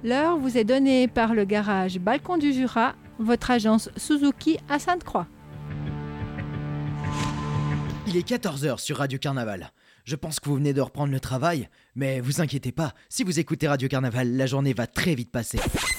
L'heure vous est donnée par le garage Balcon du Jura, votre agence Suzuki à Sainte-Croix. Il est 14h sur Radio Carnaval. Je pense que vous venez de reprendre le travail, mais vous inquiétez pas, si vous écoutez Radio Carnaval, la journée va très vite passer.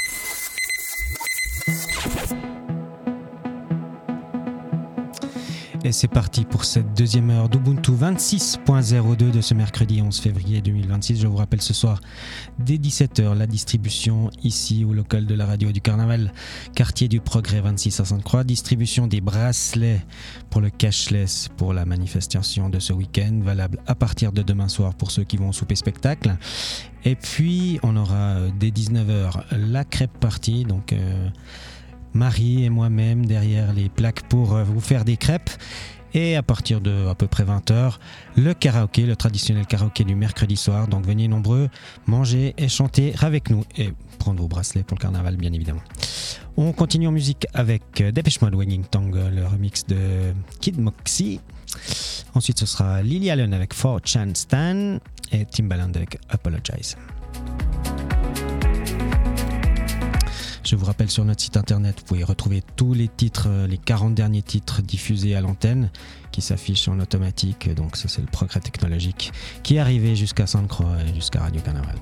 Et c'est parti pour cette deuxième heure d'Ubuntu 26.02 de ce mercredi 11 février 2026. Je vous rappelle ce soir, dès 17h, la distribution ici au local de la radio du Carnaval, quartier du Progrès 26 à Sainte-Croix. Distribution des bracelets pour le cashless pour la manifestation de ce week-end, valable à partir de demain soir pour ceux qui vont au souper spectacle. Et puis, on aura dès 19h la crêpe party, donc... Marie et moi-même derrière les plaques pour vous faire des crêpes. Et à partir de à peu près 20h, le karaoké, le traditionnel karaoké du mercredi soir. Donc venez nombreux, manger et chanter avec nous. Et prendre vos bracelets pour le carnaval, bien évidemment. On continue en musique avec Depeche Mode, Wagging Tongue, le remix de Kid Moxie. Ensuite, ce sera Lily Allen avec For Chan Stan et Timbaland avec Apologize. Je vous rappelle, sur notre site internet, vous pouvez retrouver tous les titres, les 40 derniers titres diffusés à l'antenne qui s'affichent en automatique. Donc ça, c'est le progrès technologique qui est arrivé jusqu'à Sainte-Croix et jusqu'à Radio Carnaval.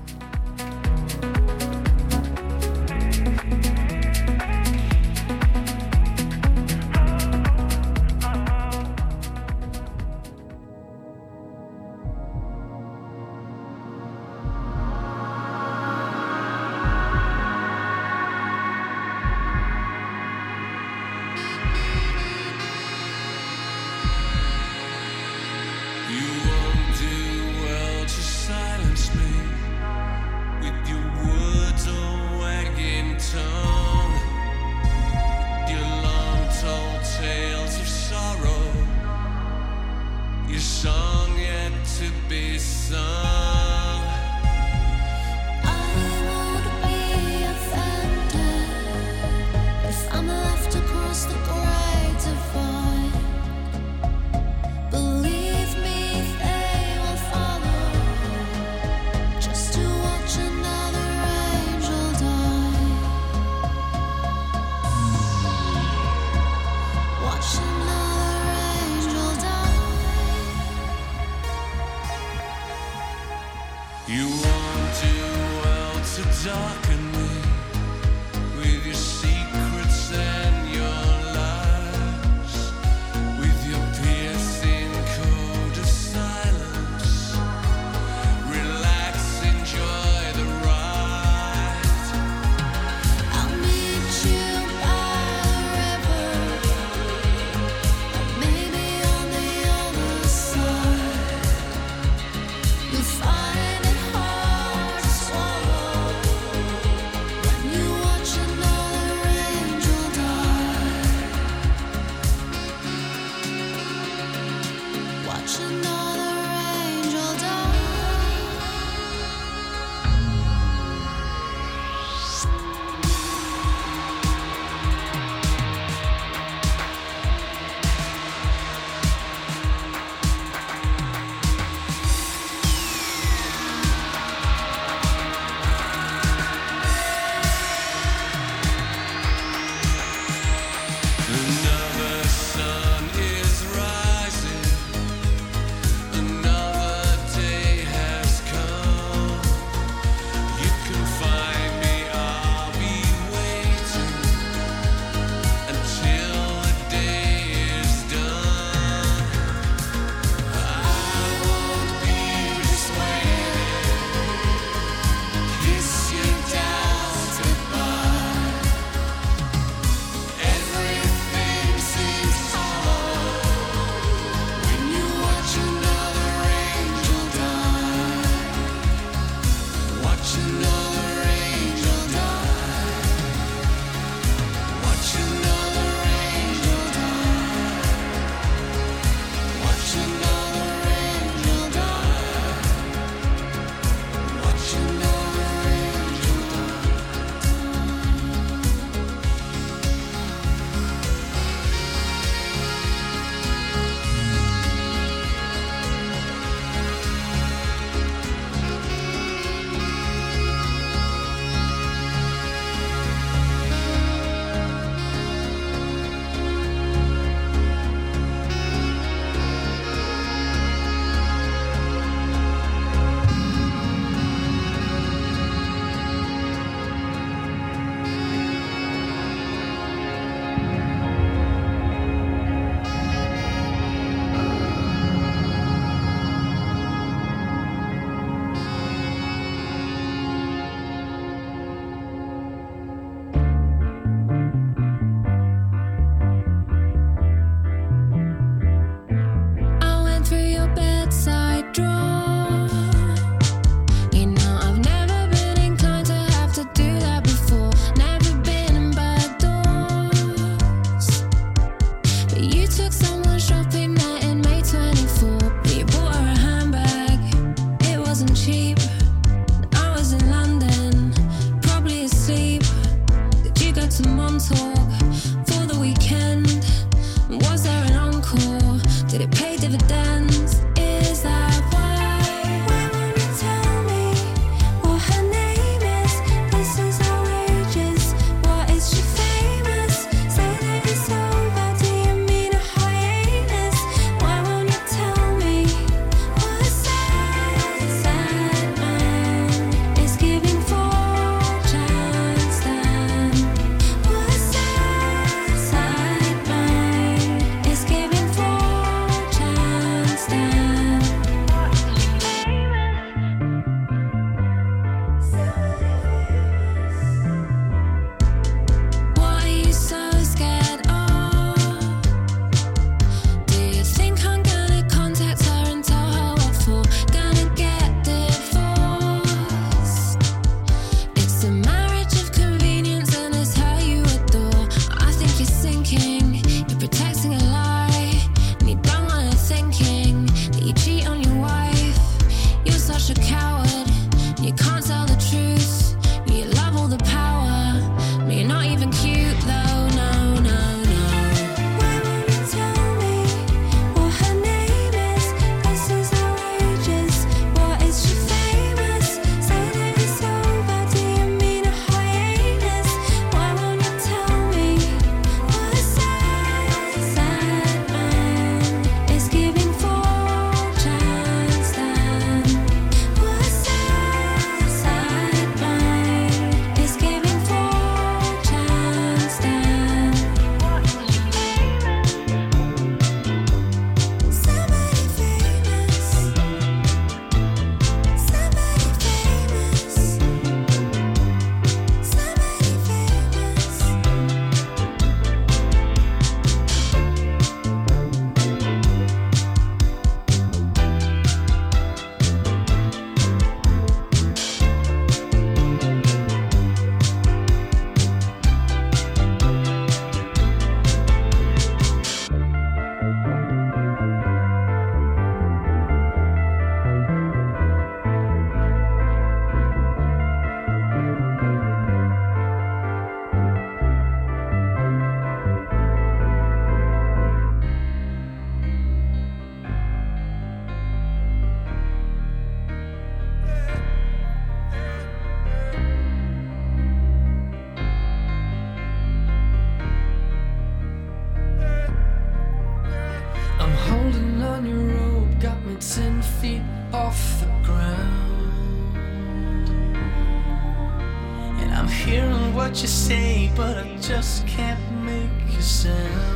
I'm hearing what you say, but I just can't make a sound.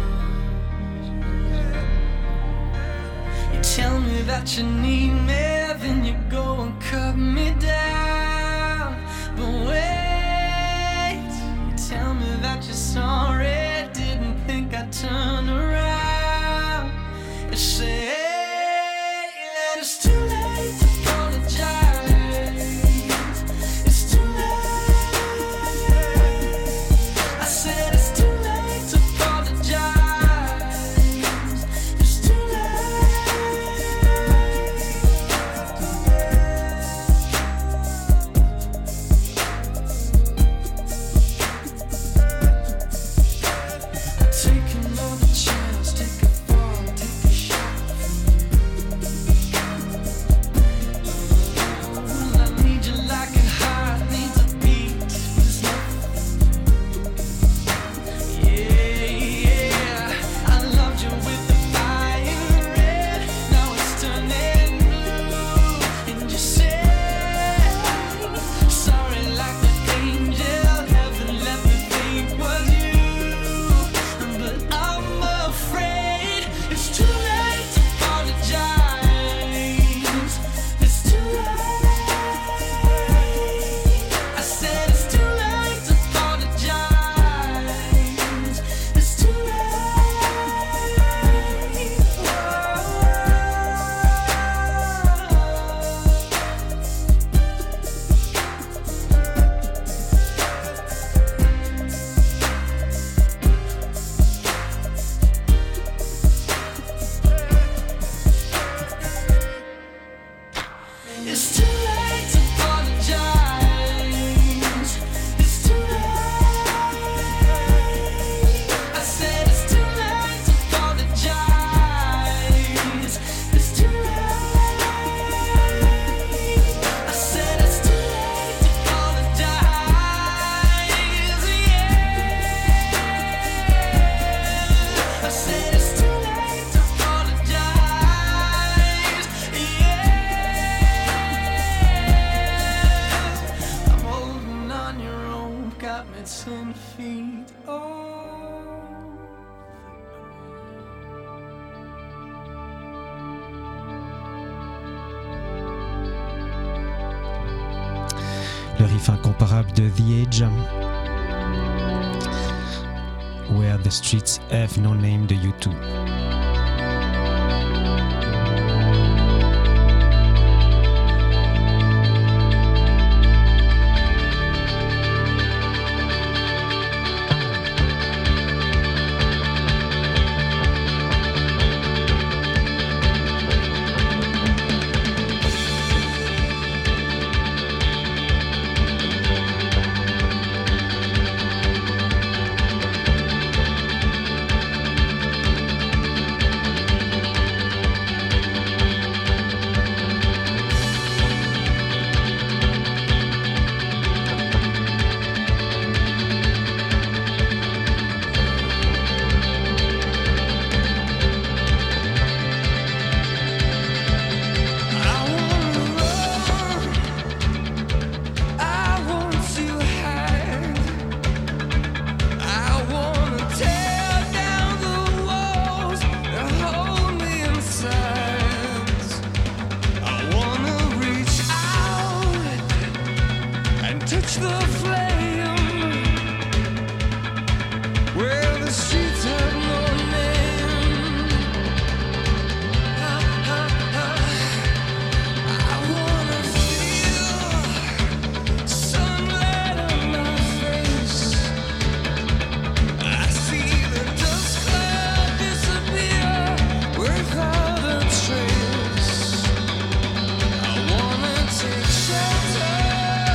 You tell me that you need me, then you go and cut me down. But wait, you tell me that you're sorry, didn't think I'd turn around. You say that it's too late to apologize. It's too late. I said it's too late to apologize. It's too take another chance, take a fall, take a shot from you. Well, I need you like a heart needs a beat, but it's nothing. Yeah, I loved you with the fire red, now it's turning blue. And you say sorry like the angel, heaven let me think was you. But I'm afraid it's too late to apologize. It's too late. I said it's too late to apologize. It's too late. It's too late to apologize. It's too late. I said it's too late to apologize. It's too late. I said it's too late to apologize. Yeah. I said it's too late to apologize. Yeah. I'm holding on your rope, got me 10 feet. Oh. Le riff incomparable de The Age, Where the Streets Have No Name de U2.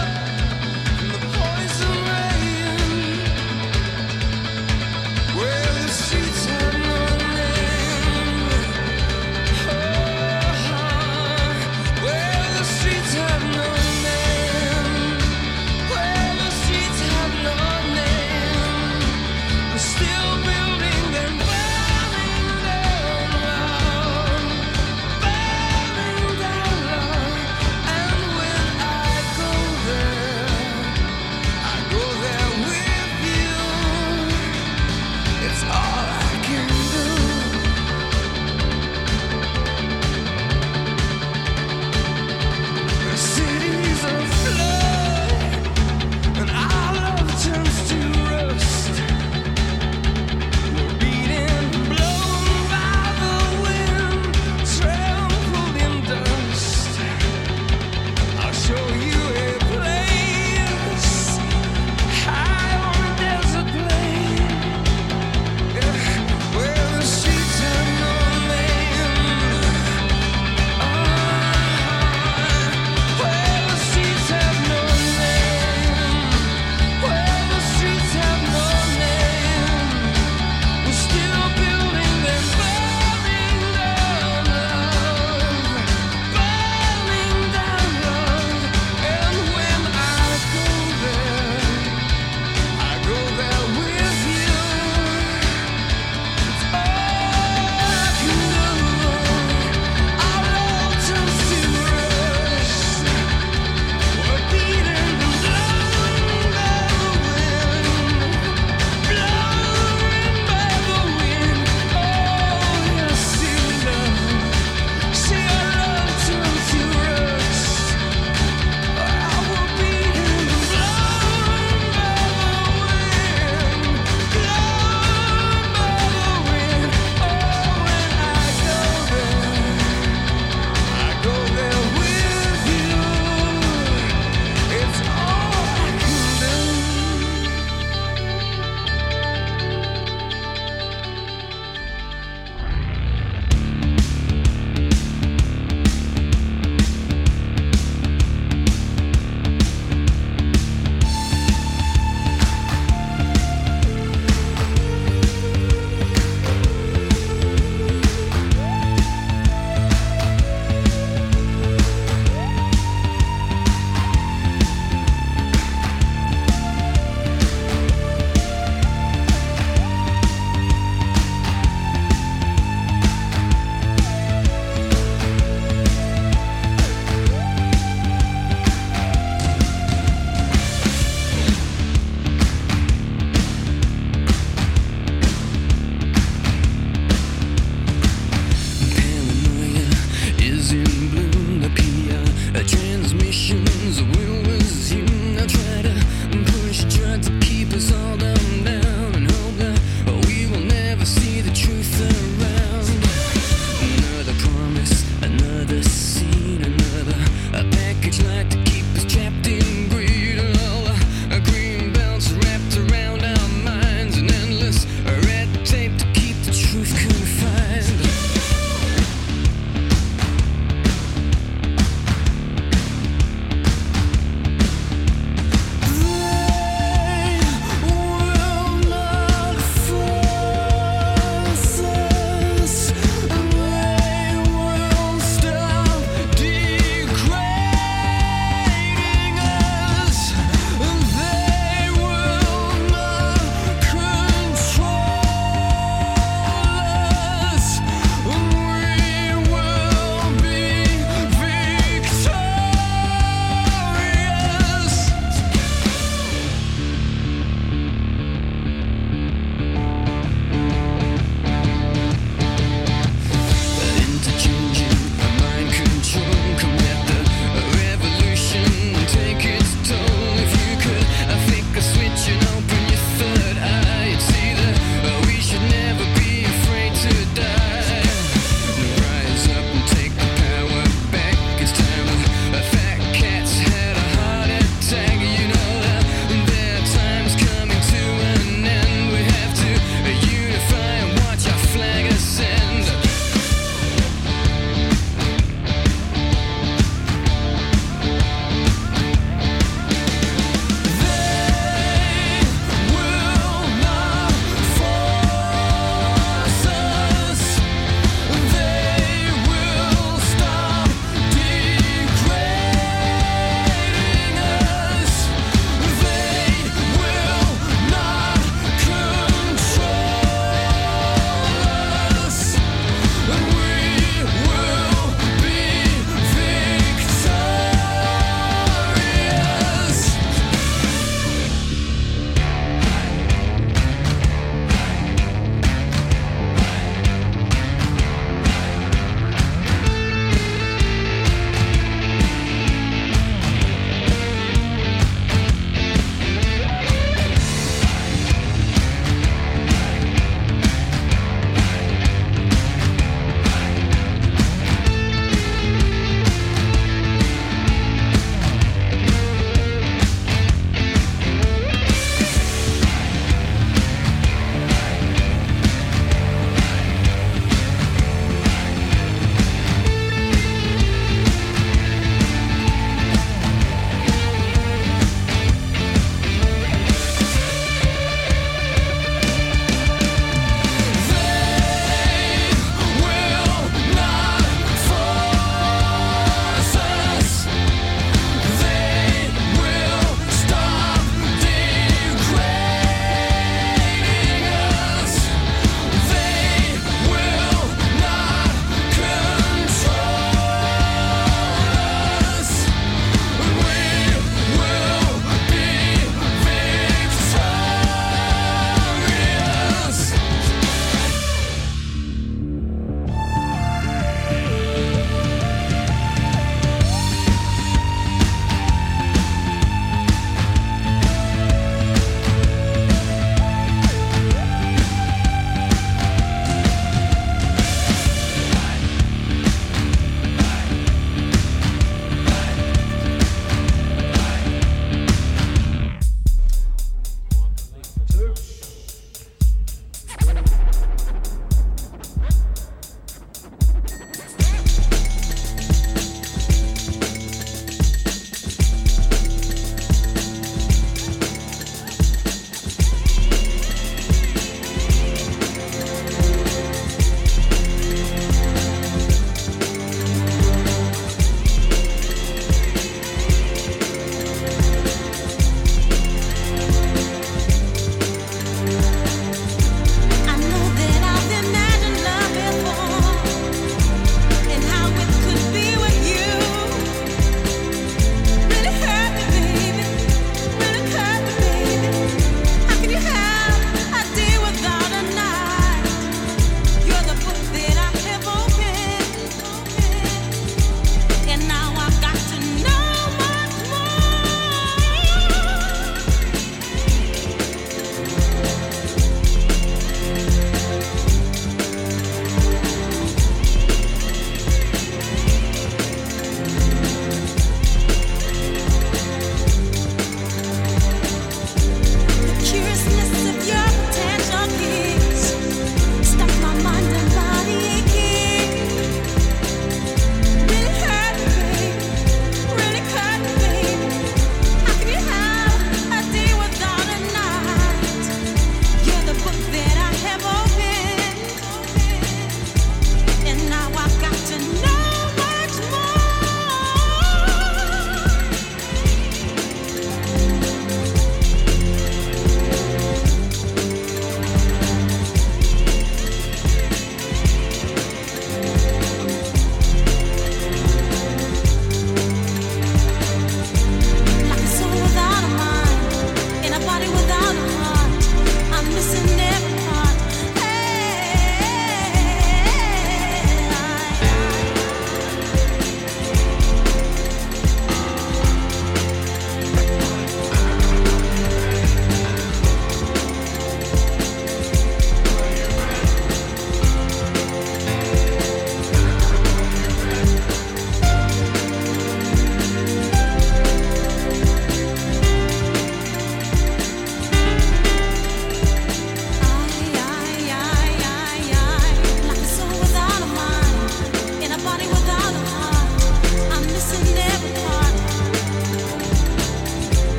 Well,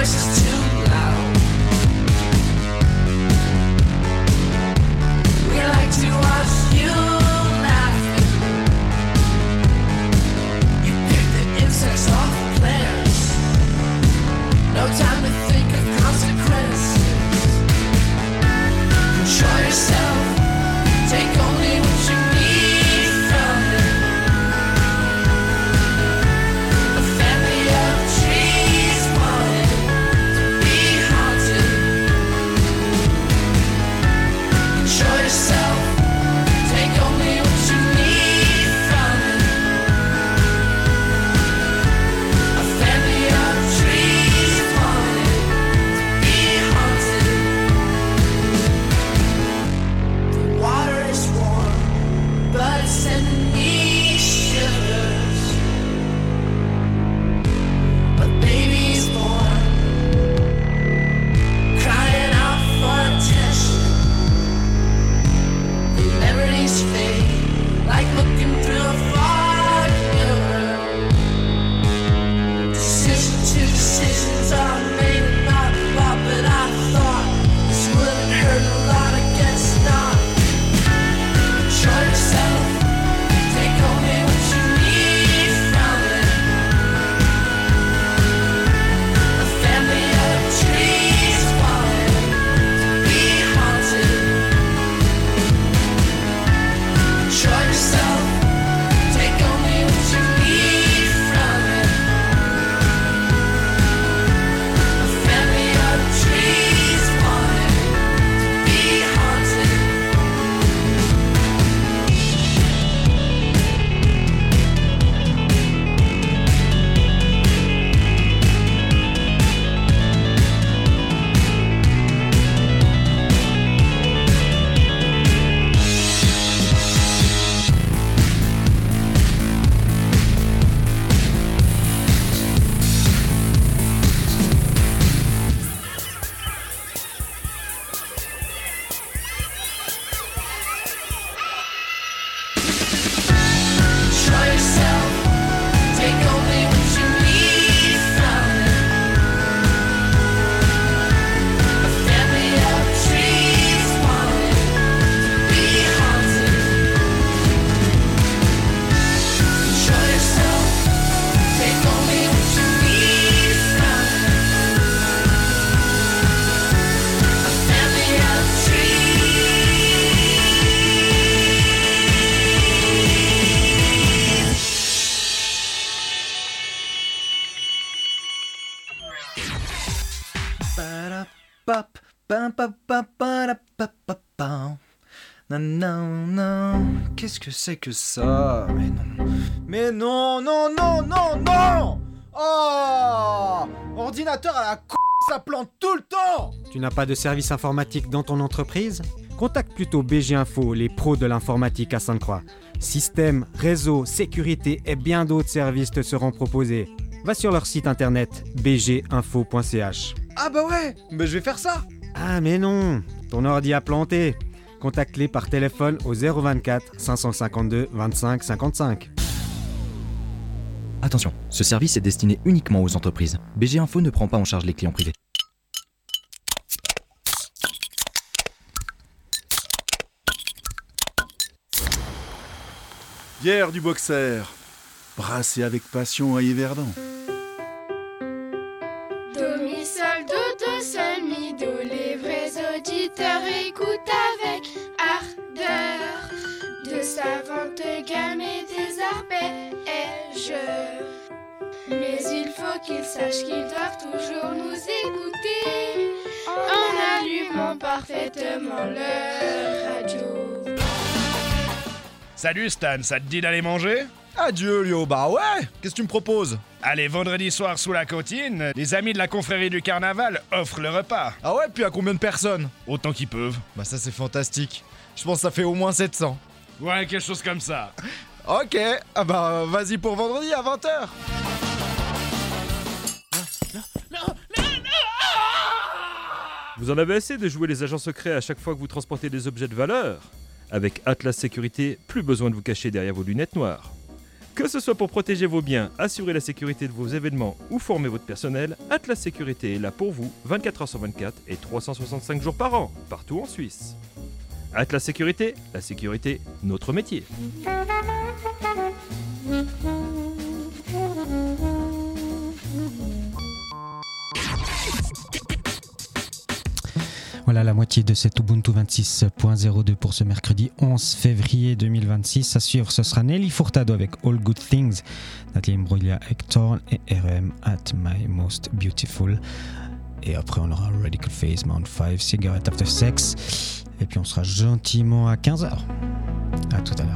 voice is too loud. We like to watch you laughing. You pick the insects off the plants. No time to think of consequences. Control yourself. Take only what you need from it. A family of trees wanted to be haunted. Control yourself. Take only what you need from it. A family of trees wanted to be haunted. The water is warm, but it's sending me shivers. But baby's born, crying out for attention. The memories fade, like looking through a fog mirror. Decisions are made about what, but I thought this wouldn't hurt a lot. I guess not. Control yourself. Take only what you need from it. A family of trees wanted to be haunted. Control yourself. Take only what you need from it. A family of trees wanted to be haunted. Control yourself. Take only what you need from it. A family of trees wanted to be haunted. Control yourself. Take only what you need from it. A family of trees. Ba-da-bop, ba-ba-ba-ba-da-ba-ba-ba. Non, non, non. Qu'est-ce que c'est que ça? Mais non. Mais non, non, non, non, non. Oh, ordinateur à la ça plante tout le temps. Tu n'as pas de service informatique dans ton entreprise? Contacte plutôt BG Info, les pros de l'informatique à Sainte-Croix. Système, réseau, sécurité et bien d'autres services te seront proposés. Va sur leur site internet bginfo.ch. Ah bah ouais, mais je vais faire ça. Ah mais non, ton ordi a planté. Contacte-les par téléphone au 024 552 25 55. Attention, ce service est destiné uniquement aux entreprises. BG Info ne prend pas en charge les clients privés. Bière du Boxer, brassée avec passion à Yverdon. Do, mi, sol, do, sol, mi, do. Les vrais auditeurs écoutent avec ardeur de savantes gammes et des arpèges. Mais il faut qu'ils sachent qu'ils doivent toujours nous écouter en allumant parfaitement leur radio. Salut Stan, ça te dit d'aller manger? Adieu Lio, bah ouais, qu'est-ce que tu me proposes? Allez, vendredi soir sous la cantine, les amis de la confrérie du carnaval offrent le repas. Ah ouais, puis à combien de personnes? Autant qu'ils peuvent. Bah ça c'est fantastique, je pense que ça fait au moins 700. Ouais, quelque chose comme ça. Ok, ah bah vas-y pour vendredi à 20h. Vous en avez assez de jouer les agents secrets à chaque fois que vous transportez des objets de valeur? Avec Atlas Sécurité, plus besoin de vous cacher derrière vos lunettes noires. Que ce soit pour protéger vos biens, assurer la sécurité de vos événements ou former votre personnel, Atlas Sécurité est là pour vous 24h sur 24 et 365 jours par an, partout en Suisse. Atlas Sécurité, la sécurité, notre métier. Voilà la moitié de cet Ubuntu 26.02 pour ce mercredi 11 février 2026. À suivre, ce sera Nelly Furtado avec All Good Things, Nathalie Imbruglia avec Torn et RM at My Most Beautiful. Et après, on aura Radical Phase, Mount 5, Cigarette After Sex. Et puis, on sera gentiment à 15h. À tout à l'heure.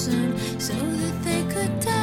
person so that they could die.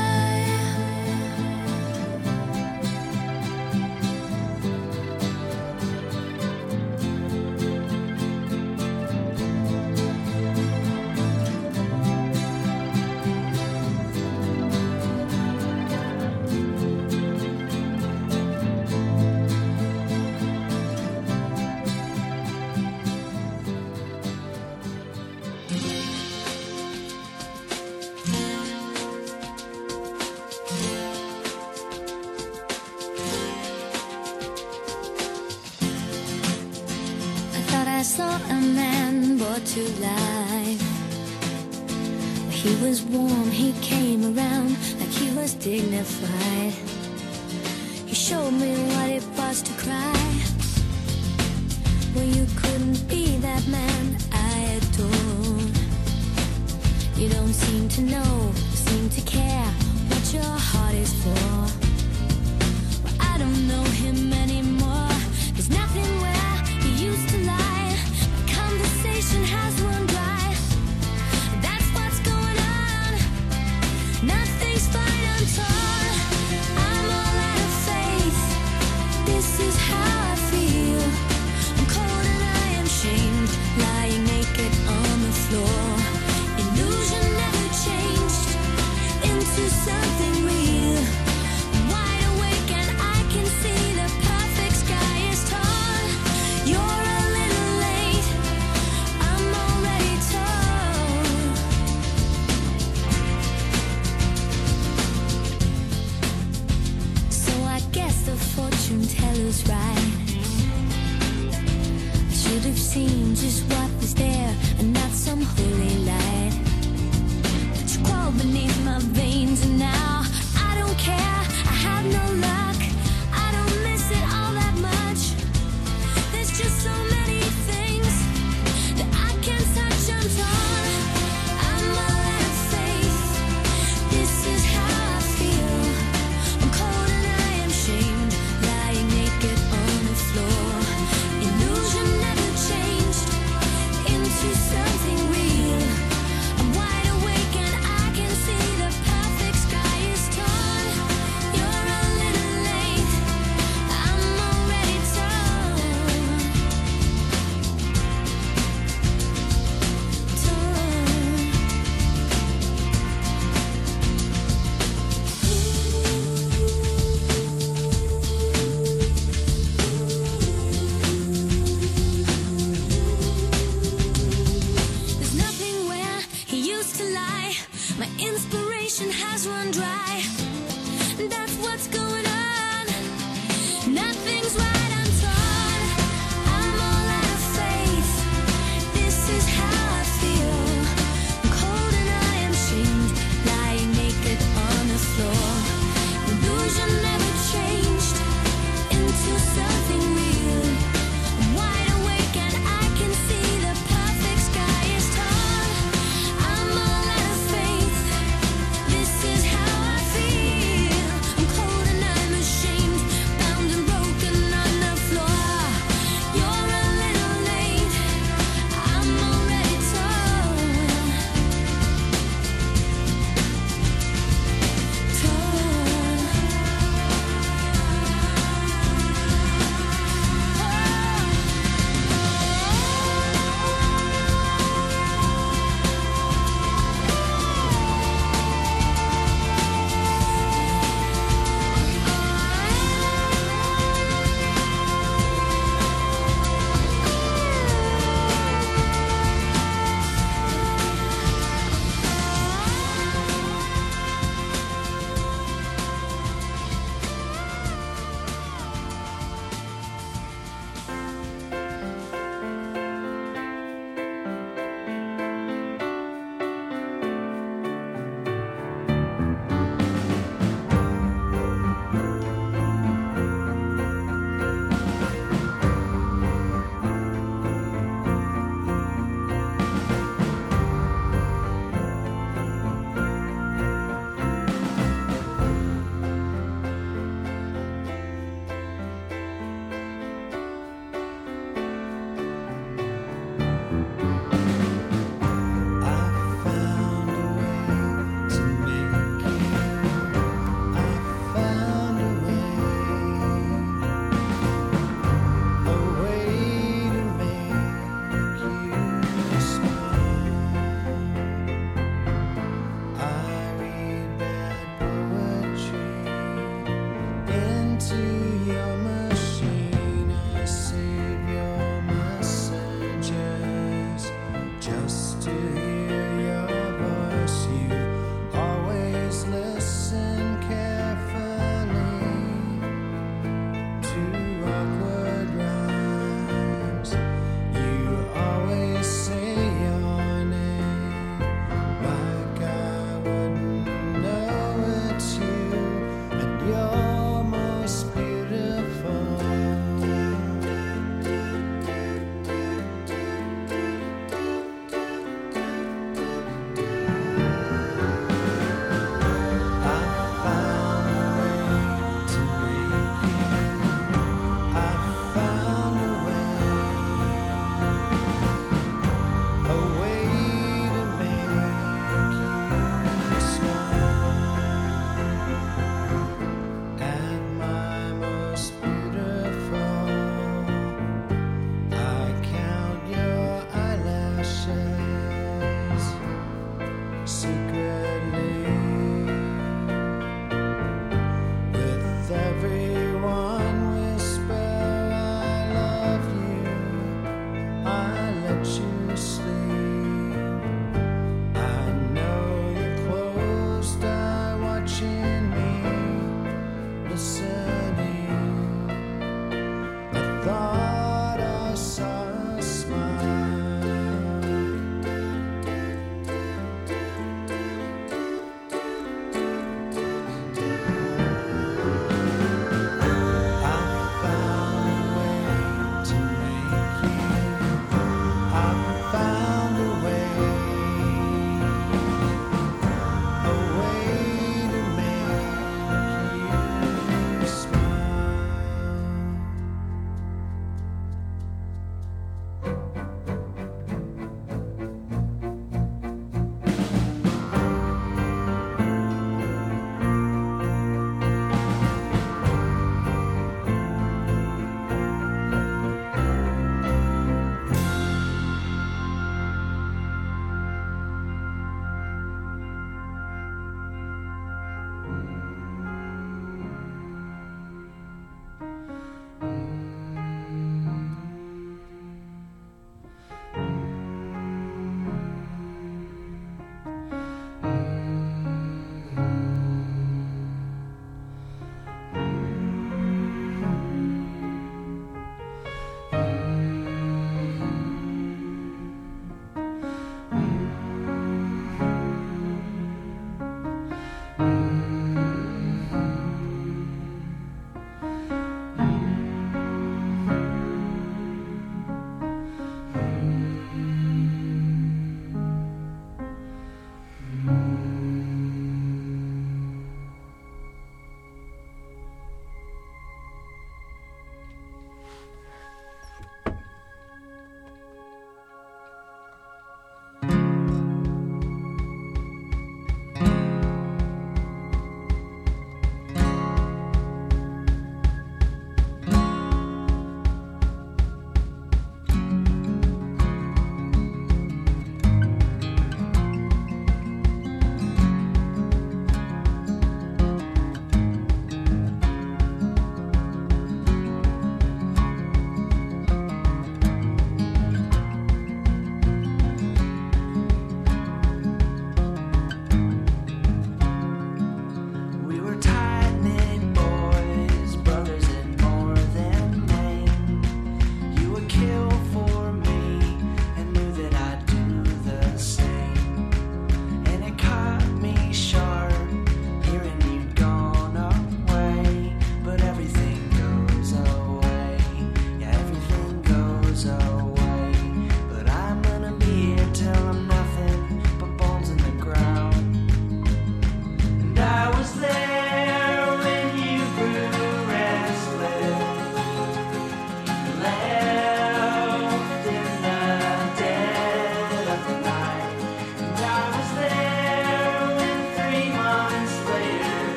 I saw a man brought to life. He was warm, he came around like he was dignified. He showed me what it was to cry. Well, you couldn't be that man I adored. You don't seem to know, seem to care what your heart is for. Well, I don't know him anymore. There's nothing where he used to lie. Conversation has run dry. That's what's going on. Nothing's fine, I'm torn. I'm all out of faith. This is how I feel. I'm cold and I am shamed, lying naked on the floor. Illusion never changed into something real. I'm wide awake and I can see the perfect sky is torn. You're a little late. I'm already torn. So I guess the fortune teller's right. I should have seen just what was there and not some holy light. But you crawl beneath my veins and now I don't care. I have no luck. I don't miss it all that much. There's just so many things that I can't touch. I'm torn. I'm all out of faith. This is how I feel. I'm cold and I am shamed, lying naked on the floor. Illusion never changed into something real. I'm wide awake and I can see the perfect sky is torn. You're a little late. I'm already torn. There's nothing where he used to lie. My inspiration has run dry. That's what's going on. Nothing's right, I'm torn. I'm all out of faith. This is how I feel. I'm cold and I am shamed, lying naked on the floor. Illusion never changed into something real. I'm wide awake and I can see the perfect sky is torn. I'm all out of faith.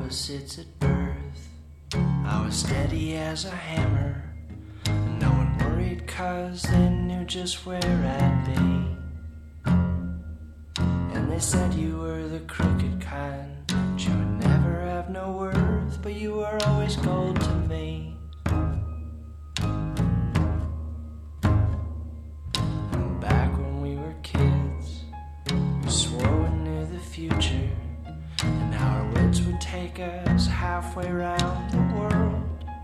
opposites at birth. I was steady as a hammer. No one worried 'cause they knew just where I'd be. And they said you were the crooked kind, but you would never have no worth, but you were always gold to me. And back when we were kids, we swore we knew the future, and our wits would take us halfway around the world.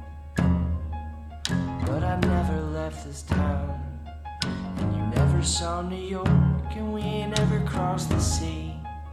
But I never left this town, and you never saw New York, and we ain't ever crossed the sea.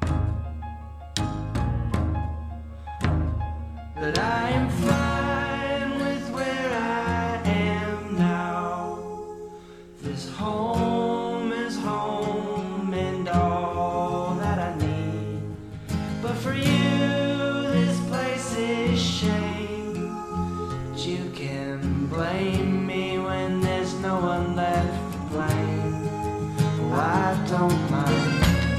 But I am fine with where I am now. This home is home and all that I need. But for you, this place is shame. But you can blame me when there's no one left to blame. Oh, I don't mind.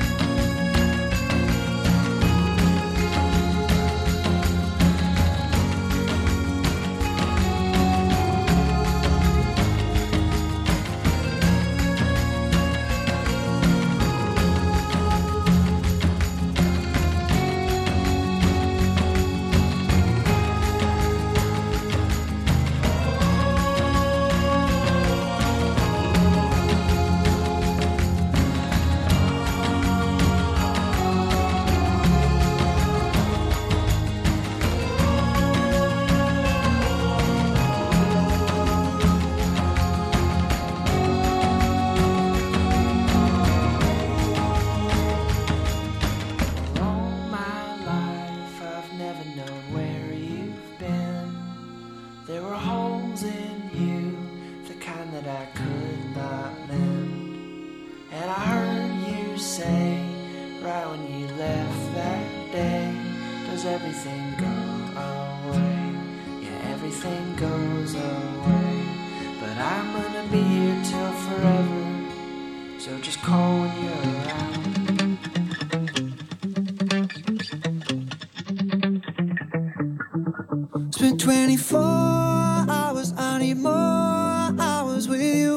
Spent 24 hours, I need more hours with you.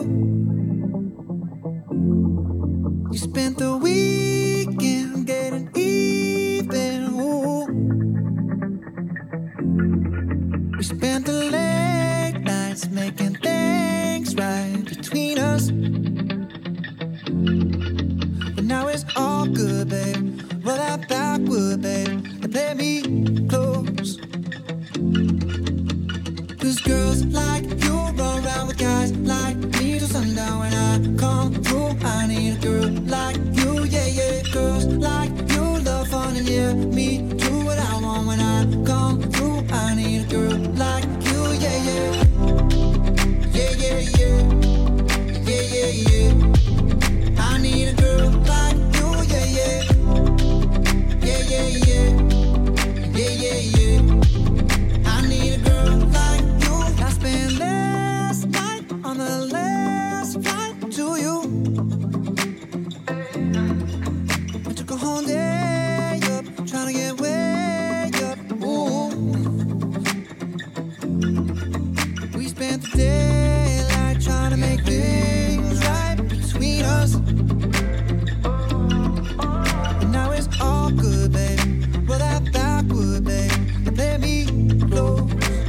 You spent the weekend getting even. Ooh. We spent the late nights making things right between us. But now it's all good, babe. Roll that backward, babe, and play me close. 'Cause girls like you run around with guys like me till sundown. When I come through, I need a girl like you, yeah, yeah. Girls like you love fun and yeah, me do what I want. When I come through, I need a girl like you, yeah, yeah. Yeah, yeah, yeah. Yeah, yeah, yeah. I need a girl like you, yeah, yeah. Yeah, yeah, yeah. Yeah, yeah, yeah. I need a girl like you. I spent last night on the last flight to you. I took a whole day up, trying to get way up. Ooh. We spent the daylight trying to make things right between us. And now it's all good, babe. Roll that backward, babe, and play me close.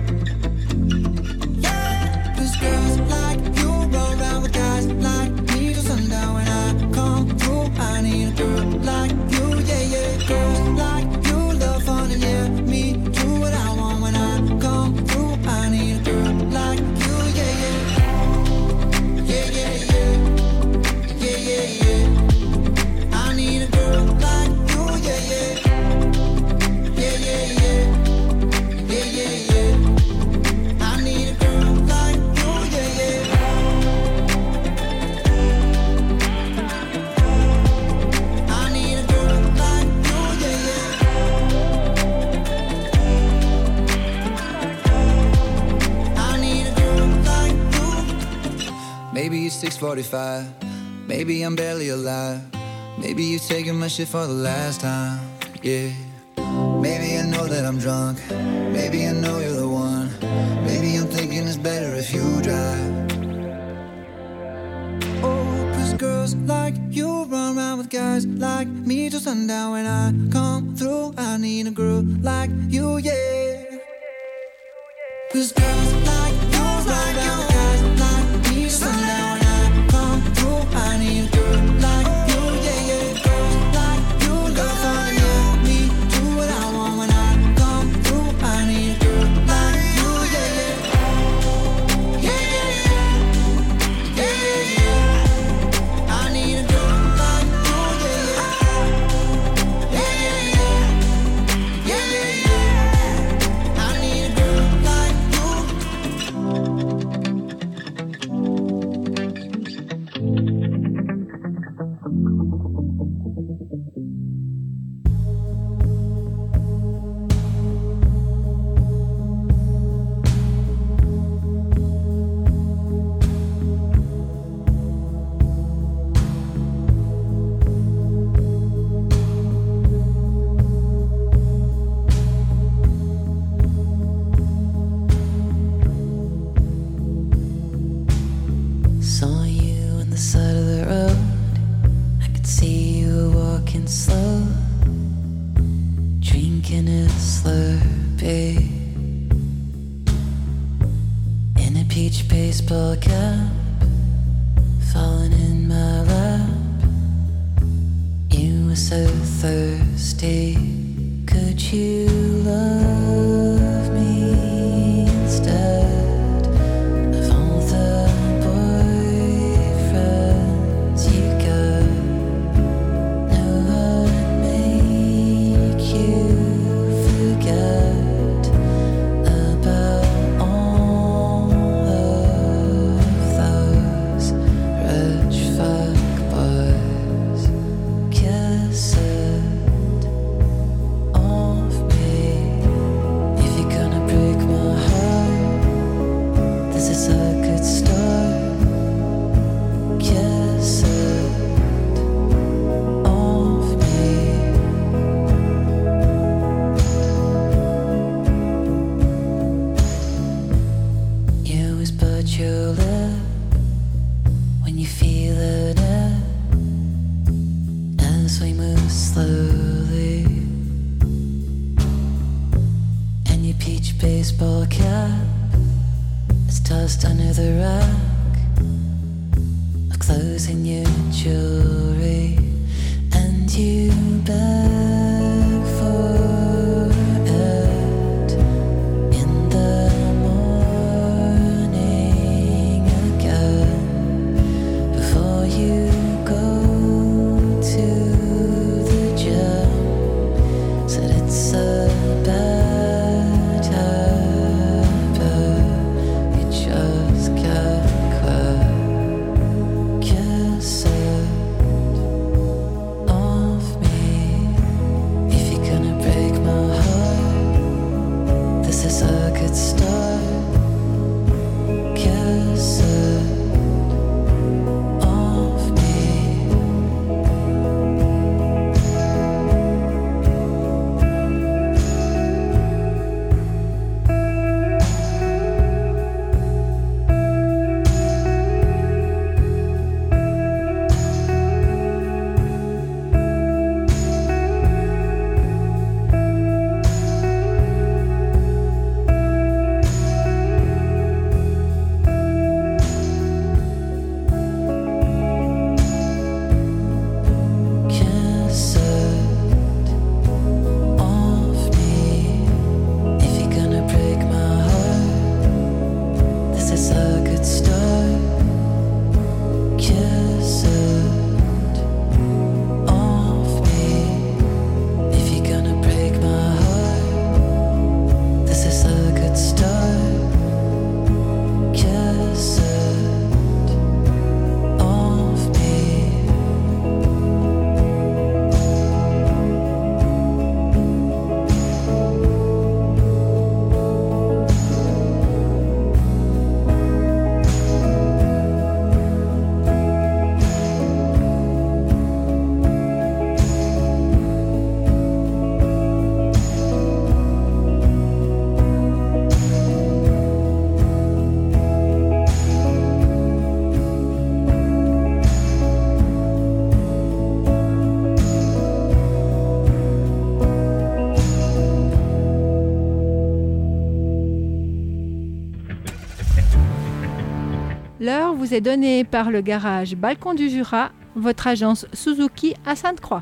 Girls like you roll around with guys like me till sundown. When I come through, I need a girl like you, yeah, yeah. Girls like you love fun and yeah, me do what I want. When I come through, I need a girl like you, yeah, yeah. Yeah, yeah, yeah. Yeah, yeah, yeah. I need a girl like you, yeah, yeah. Yeah, yeah, yeah. Yeah, yeah, yeah. I need a girl like you, yeah, yeah. I need a girl like you, yeah, yeah. I need a girl like you. Maybe it's 6:45. Maybe I'm barely alive. Maybe you're taking my shit for the last time, yeah. Maybe I know that I'm drunk. Maybe I know you're the one. Maybe I'm thinking it's better if you drive. Oh, 'cause girls like you run around with guys like me till sundown. When I come through, I need a girl like you, yeah. 'Cause girls like you run around with guys like me till sundown. When I come through, I need a girl like you, yeah, yeah. Girls like you love fun, yeah. Me do what I want when I come through. I need a girl like you, yeah, yeah. Yeah, yeah, yeah. Yeah, yeah, yeah. I need a girl like you, yeah, yeah. Yeah, yeah, yeah. Yeah, yeah, yeah. I need a girl like you. Saw you on the side of the road. I could see you walking slow, drinking a Slurpee in a peach baseball cap, falling in my lap. You were so thirsty. Could you love me instead of all the boyfriends you got? No one make you forget about all of those rich fuck boys. Kiss it off me if you're gonna break my heart. This is a good start. Kiss it off me. You always bite your lip when you feel it as we move slowly, and your peach baseball cap is tossed under the rack of clothes and your jewelry, and you beg for it in the morning again before you go to the gym. Said it's a bad habit, you just can't quit. Kiss it L'heure vous est donnée par le garage Balcon du Jura, votre agence Suzuki à Sainte-Croix.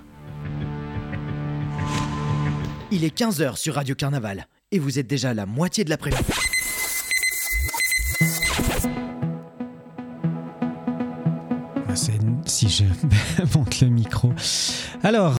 Il est 15h sur Radio Carnaval et vous êtes déjà à la moitié de l'après-midi. Si je monte le micro. Alors,